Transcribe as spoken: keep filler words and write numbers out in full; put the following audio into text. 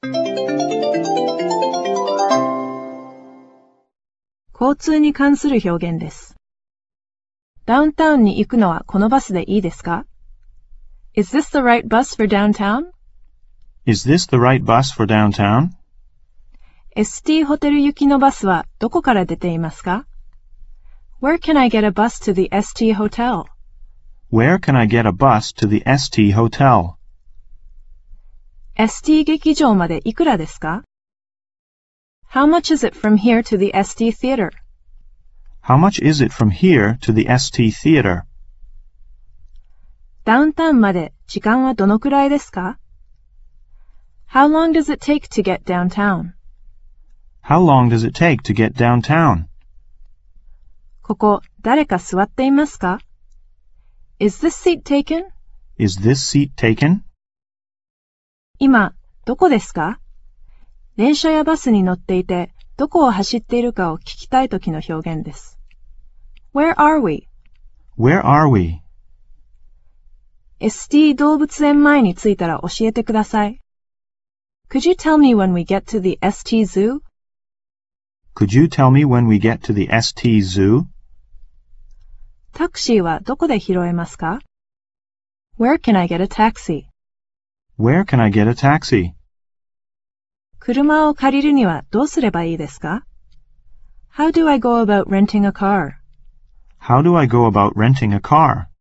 交通に関する表現です。ダウンタウンに行くのはこのバスでいいですか？ Is this the right bus for downtown? Is this the right bus for downtown? エスティー ホテル行きのバスはどこから出ていますか？ Where can I get a bus to the エスティー hotel? Where can I get a bus to the エスティー hotel? エスティー 劇場までいくらですか？ How much is it from here to the エスティー theater? How much is it from here to the エスティー theater? ダウンタウンまで時間はどのくらいですか？ How long does it take to get downtown? How long does it take to get downtown? ここ、誰か座っていますか？ Is this seat taken? Is this seat taken? 今、どこですか？電車やバスに乗っていて、どこを走っているかを聞きたいときの表現です。Where are we? Where are we? エスティー 動物園前に着いたら教えてください。Could you tell me when we get to the エスティー zoo? Could you tell me when we get to the エスティー zoo? タクシーはどこで拾えますか？ Where can I get a taxi? Where can I get a taxi? 車を借りるにはどうすればいいですか？ How do I go about renting a car? How do I go about renting a car?